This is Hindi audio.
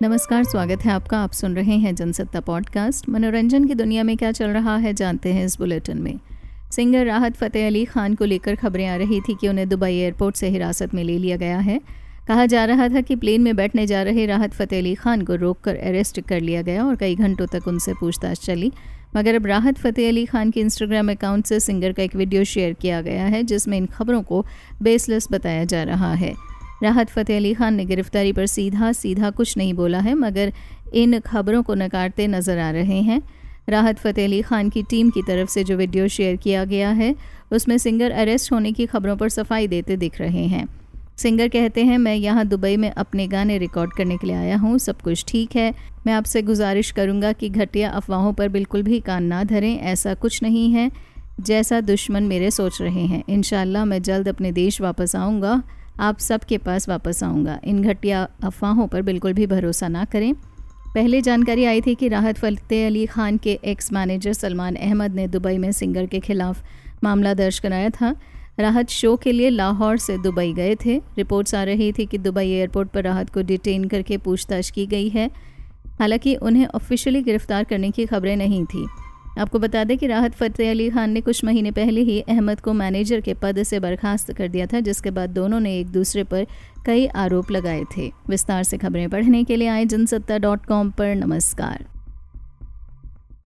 नमस्कार, स्वागत है आपका। आप सुन रहे हैं जनसत्ता पॉडकास्ट। मनोरंजन की दुनिया में क्या चल रहा है जानते हैं इस बुलेटिन में। सिंगर राहत फ़तेह अली खान को लेकर खबरें आ रही थी कि उन्हें दुबई एयरपोर्ट से हिरासत में ले लिया गया है। कहा जा रहा था कि प्लेन में बैठने जा रहे राहत फ़तेह अली खान को रोककर अरेस्ट कर लिया गया और कई घंटों तक उनसे पूछताछ चली। मगर अब राहत फ़तेह अली खान के इंस्टाग्राम अकाउंट से सिंगर का एक वीडियो शेयर किया गया है जिसमें इन खबरों को बेसलेस बताया जा रहा है। राहत फ़तेह अली खान ने गिरफ्तारी पर सीधा कुछ नहीं बोला है, मगर इन खबरों को नकारते नज़र आ रहे हैं। राहत फ़तेह अली खान की टीम की तरफ से जो वीडियो शेयर किया गया है उसमें सिंगर अरेस्ट होने की खबरों पर सफाई देते दिख रहे हैं। सिंगर कहते हैं, मैं यहाँ दुबई में अपने गाने रिकॉर्ड करने के लिए आया हूँ, सब कुछ ठीक है। मैं आपसे गुजारिश करूँगा कि घटिया अफवाहों पर बिल्कुल भी कान ना धरें। ऐसा कुछ नहीं है जैसा दुश्मन मेरे सोच रहे हैं। इंशाअल्लाह मैं जल्द अपने देश वापस आऊँगा, आप सबके पास वापस आऊँगा। इन घटिया अफवाहों पर बिल्कुल भी भरोसा ना करें। पहले जानकारी आई थी कि राहत फ़तेह अली खान के एक्स मैनेजर सलमान अहमद ने दुबई में सिंगर के खिलाफ मामला दर्ज कराया था। राहत शो के लिए लाहौर से दुबई गए थे। रिपोर्ट्स आ रही थी कि दुबई एयरपोर्ट पर राहत को डिटेन करके पूछताछ की गई है। हालांकि उन्हें ऑफिशियली गिरफ्तार करने की खबरें नहीं थी। आपको बता दें कि राहत फ़तेह अली खान ने कुछ महीने पहले ही अहमद को मैनेजर के पद से बर्खास्त कर दिया था, जिसके बाद दोनों ने एक दूसरे पर कई आरोप लगाए थे। विस्तार से खबरें पढ़ने के लिए आए जनसत्ता.com पर। नमस्कार।